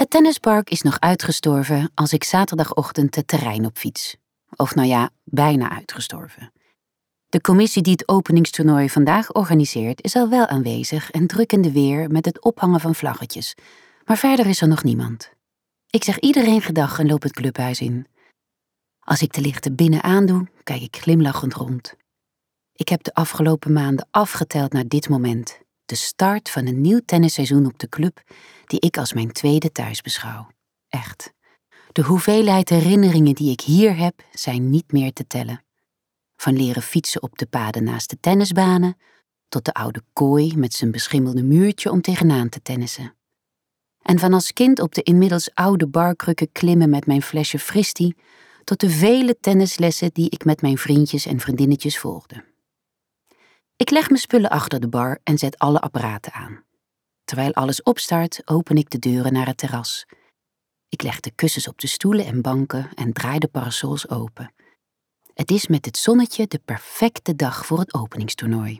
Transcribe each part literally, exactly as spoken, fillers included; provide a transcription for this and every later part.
Het tennispark is nog uitgestorven als ik zaterdagochtend het terrein op fiets. Of nou ja, bijna uitgestorven. De commissie die het openingstoernooi vandaag organiseert is al wel aanwezig en druk in de weer met het ophangen van vlaggetjes. Maar verder is er nog niemand. Ik zeg iedereen gedag en loop het clubhuis in. Als ik de lichten binnen aandoe, kijk ik glimlachend rond. Ik heb de afgelopen maanden afgeteld naar dit moment. De start van een nieuw tennisseizoen op de club die ik als mijn tweede thuis beschouw. Echt. De hoeveelheid herinneringen die ik hier heb zijn niet meer te tellen. Van leren fietsen op de paden naast de tennisbanen tot de oude kooi met zijn beschimmelde muurtje om tegenaan te tennissen. En van als kind op de inmiddels oude barkrukken klimmen met mijn flesje fristie tot de vele tennislessen die ik met mijn vriendjes en vriendinnetjes volgde. Ik leg mijn spullen achter de bar en zet alle apparaten aan. Terwijl alles opstart, open ik de deuren naar het terras. Ik leg de kussens op de stoelen en banken en draai de parasols open. Het is met het zonnetje de perfecte dag voor het openingstoernooi.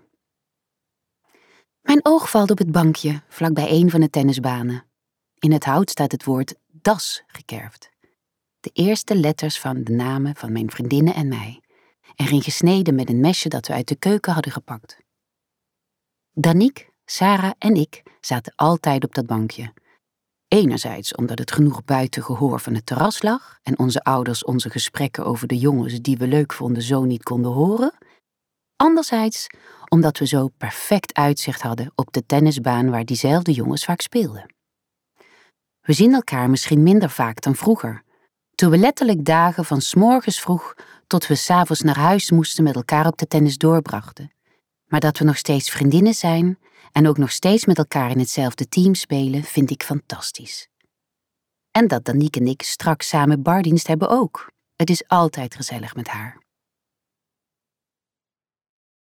Mijn oog valt op het bankje, vlakbij een van de tennisbanen. In het hout staat het woord das gekerfd. De eerste letters van de namen van mijn vriendinnen en mij. Erin gesneden met een mesje dat we uit de keuken hadden gepakt. Danique, Sarah en ik zaten altijd op dat bankje. Enerzijds omdat het genoeg buiten gehoor van het terras lag en onze ouders onze gesprekken over de jongens die we leuk vonden zo niet konden horen. Anderzijds omdat we zo perfect uitzicht hadden op de tennisbaan waar diezelfde jongens vaak speelden. We zien elkaar misschien minder vaak dan vroeger, toen we letterlijk dagen van 's morgens vroeg tot we 's avonds naar huis moesten met elkaar op de tennis doorbrachten. Maar dat we nog steeds vriendinnen zijn en ook nog steeds met elkaar in hetzelfde team spelen, vind ik fantastisch. En dat Danique en ik straks samen bardienst hebben ook. Het is altijd gezellig met haar.